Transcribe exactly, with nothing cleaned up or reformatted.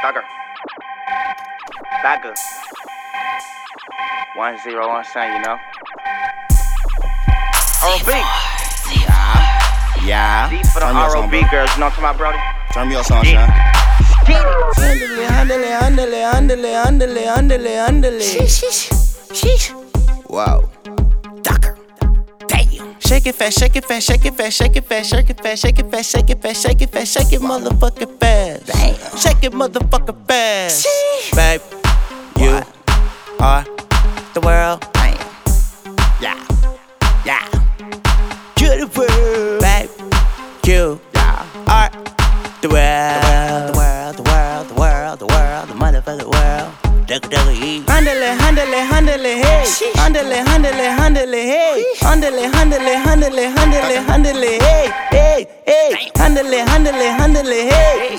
Thugger. Bagger. One zero on son, you know. R O B. Yeah. Yeah. D for the R O B girls, you know what I'm talking about, Brody? Turn me up, sunshine. Andale, andale, andale, andale, andale, andale, andale. Sheesh, sheesh. Wow. Ducker. Damn. Shake it fast, shake it fast, shake it fast, shake it fast, shake it fast, shake it fast, shake it fast, shake it fast, shake it motherfucking fast. Damn. Shake it motherfucking fast. Sheesh. Babe, you are the world. Damn. Yeah. Yeah. You're the world. Babe, you Yeah. are the world. The world, the world, the world, the world, the motherfucking world. Dugga dugga yee. Handle, handle, handle, hey. Handle, handle, handle, hey. Handle, handle, handle, handle, handle, hey. Hey, hey. Handle, handle, handle, hey.